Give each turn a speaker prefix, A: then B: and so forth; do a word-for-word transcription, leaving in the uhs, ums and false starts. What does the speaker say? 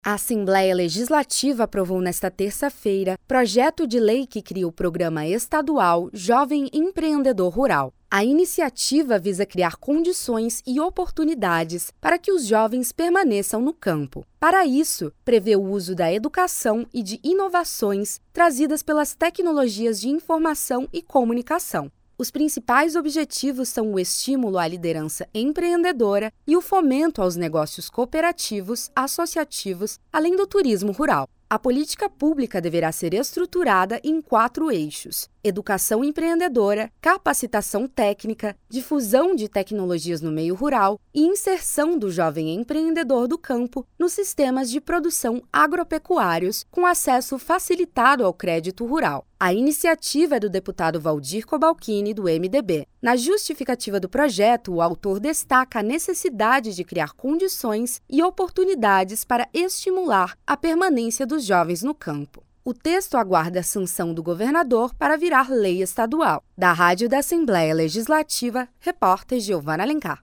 A: A Assembleia Legislativa aprovou nesta terça-feira projeto de lei que cria o Programa Estadual Jovem Empreendedor Rural. A iniciativa visa criar condições e oportunidades para que os jovens permaneçam no campo. Para isso, prevê o uso da educação e de inovações trazidas pelas tecnologias de informação e comunicação. Os principais objetivos são o estímulo à liderança empreendedora e o fomento aos negócios cooperativos, associativos, além do turismo rural. A política pública deverá ser estruturada em quatro eixos: educação empreendedora, capacitação técnica, difusão de tecnologias no meio rural e inserção do jovem empreendedor do campo nos sistemas de produção agropecuários com acesso facilitado ao crédito rural. A iniciativa é do deputado Valdir Cobalcini, do M D B. Na justificativa do projeto, o autor destaca a necessidade de criar condições e oportunidades para estimular a permanência dos jovens no campo. O texto aguarda a sanção do governador para virar lei estadual. Da Rádio da Assembleia Legislativa, repórter Giovana Alencar.